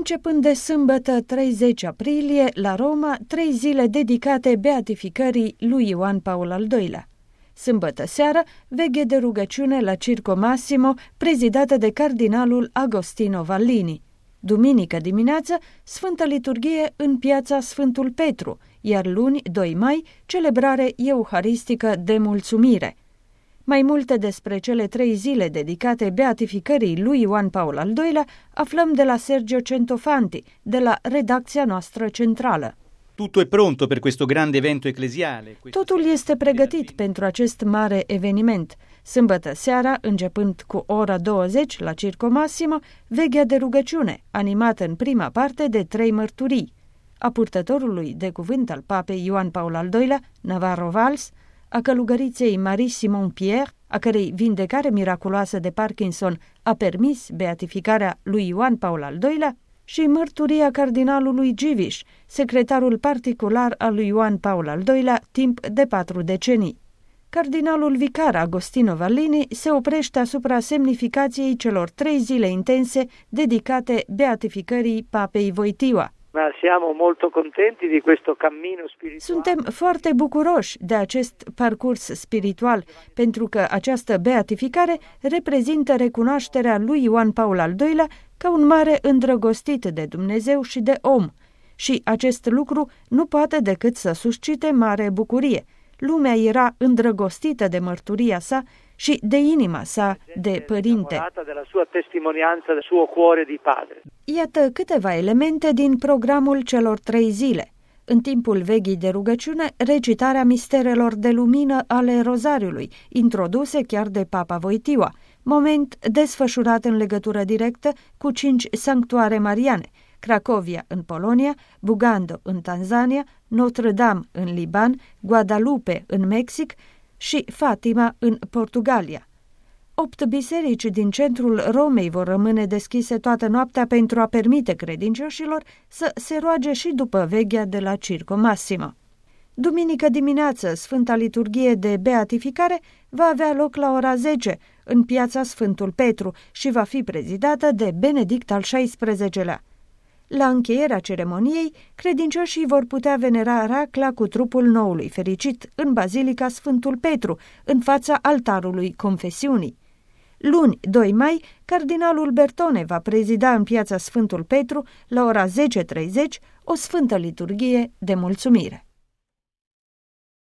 Începând de sâmbătă 30 aprilie, la Roma, 3 zile dedicate beatificării lui Ioan Paul al II-lea. Sâmbătă seară, veghe de rugăciune la Circo Massimo, prezidată de cardinalul Agostino Vallini. Duminică dimineață, Sfântă Liturghie în piața Sfântul Petru, iar luni, 2 mai, celebrare euharistică de mulțumire. Mai multe despre cele 3 zile dedicate beatificării lui Ioan Paul al II-lea aflăm de la Sergio Centofanti, de la redacția noastră centrală. Tutto è pronto per questo grande evento ecclesiale. Totul este pregătit pentru acest mare eveniment. Sâmbătă seara, începând cu ora 20 la Circo Massimo, veghea de rugăciune, animată în prima parte de 3 mărturii: a purtătorului de cuvânt al papei Ioan Paul al II-lea, Navarro Valls, a călugăriței Marie Simon Pierre, a cărei vindecare miraculoasă de Parkinson a permis beatificarea lui Ioan Paul al II-lea, și mărturia cardinalului Giviș, secretarul particular al lui Ioan Paul al II-lea timp de 4 decenii. Cardinalul vicar Agostino Vallini se oprește asupra semnificației celor 3 zile intense dedicate beatificării papei Wojtyła. Suntem foarte bucuroși de acest parcurs spiritual, pentru că această beatificare reprezintă recunoașterea lui Ioan Paul al II-lea ca un mare îndrăgostit de Dumnezeu și de om. Și acest lucru nu poate decât să suscite mare bucurie. Lumea era îndrăgostită de mărturia sa și de inima sa de părinte. Iată câteva elemente din programul celor 3 zile. În timpul veghii de rugăciune, recitarea misterelor de lumină ale Rozariului, introduse chiar de Papa Wojtyła, moment desfășurat în legătură directă cu 5 sanctuare mariane: Cracovia în Polonia, Bugando în Tanzania, Notre-Dame în Liban, Guadalupe în Mexic și Fatima în Portugalia. 8 biserici din centrul Romei vor rămâne deschise toată noaptea pentru a permite credincioșilor să se roage și după veghea de la Circo Massimo. Duminică dimineață, Sfânta Liturghie de Beatificare va avea loc la ora 10 în piața Sfântul Petru și va fi prezidată de Benedict al XVI-lea. La încheierea ceremoniei, credincioșii vor putea venera racla cu trupul noului fericit în Bazilica Sfântul Petru, în fața altarului confesiunii. Luni, 2 mai, cardinalul Bertone va prezida în piața Sfântul Petru, la ora 10:30, o sfântă liturghie de mulțumire.